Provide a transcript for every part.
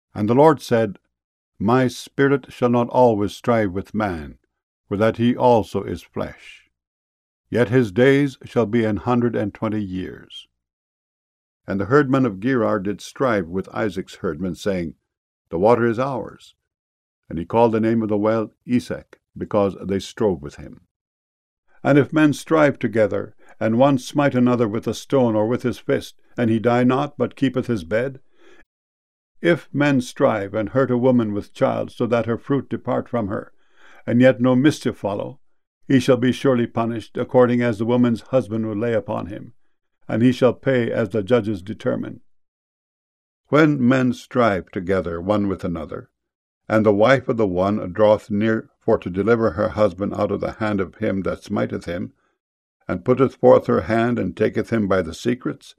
And the Lord said, My spirit shall not always strive with man, for that he also is flesh. Yet his days shall be 120 years. And the herdmen of Gerar did strive with Isaac's herdmen, saying, The water is ours. And he called the name of the well Esek, because they strove with him. And if men strive together, and one smite another with a stone or with his fist, and he die not, but keepeth his bed, if men strive and hurt a woman with child, so that her fruit depart from her, and yet no mischief follow, he shall be surely punished, according as the woman's husband will lay upon him, and he shall pay as the judges determine. When men strive together one with another, and the wife of the one draweth near for to deliver her husband out of the hand of him that smiteth him, and putteth forth her hand, and taketh him by the secrets.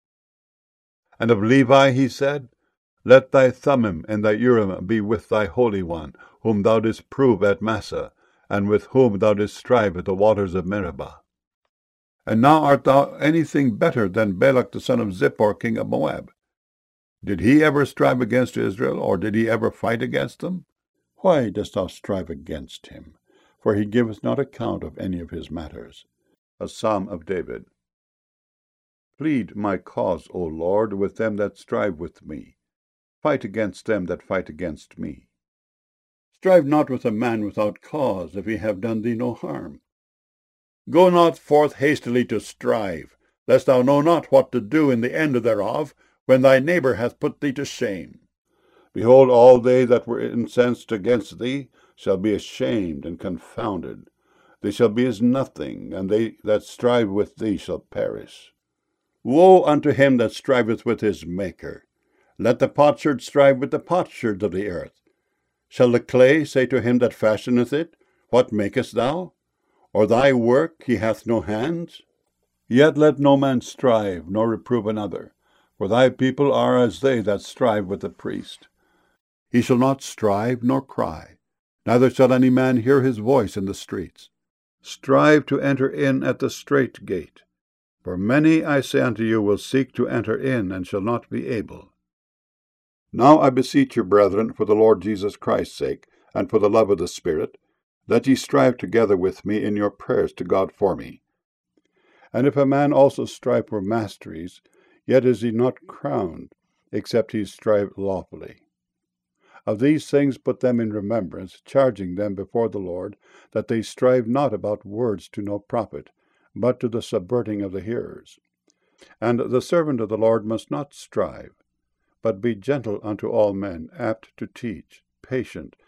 And of Levi he said, Let thy Thummim and thy Urim be with thy Holy One, whom thou didst prove at Massah, and with whom thou didst strive at the waters of Meribah. And now art thou anything better than Balak the son of Zippor, king of Moab? Did he ever strive against Israel, or did he ever fight against them? Why dost thou strive against him? For he giveth not account of any of his matters. A Psalm of David. Plead my cause, O Lord, with them that strive with me. Fight against them that fight against me. Strive not with a man without cause, if he have done thee no harm. Go not forth hastily to strive, lest thou know not what to do in the end thereof, when thy neighbor hath put thee to shame. Behold, all they that were incensed against thee shall be ashamed and confounded. They shall be as nothing, and they that strive with thee shall perish. Woe unto him that striveth with his Maker! Let the potsherd strive with the potsherds of the earth. Shall the clay say to him that fashioneth it, What makest thou? Or thy work, he hath no hands? Yet let no man strive, nor reprove another, for thy people are as they that strive with the priest. He shall not strive nor cry, neither shall any man hear his voice in the streets. Strive to enter in at the strait gate. For many, I say unto you, will seek to enter in, and shall not be able. Now I beseech you, brethren, for the Lord Jesus Christ's sake, and for the love of the Spirit, that ye strive together with me in your prayers to God for me. And if a man also strive for masteries, yet is he not crowned, except he strive lawfully. Of these things put them in remembrance, charging them before the Lord, that they strive not about words to no profit, but to the subverting of the hearers. And the servant of the Lord must not strive, but be gentle unto all men, apt to teach, patient,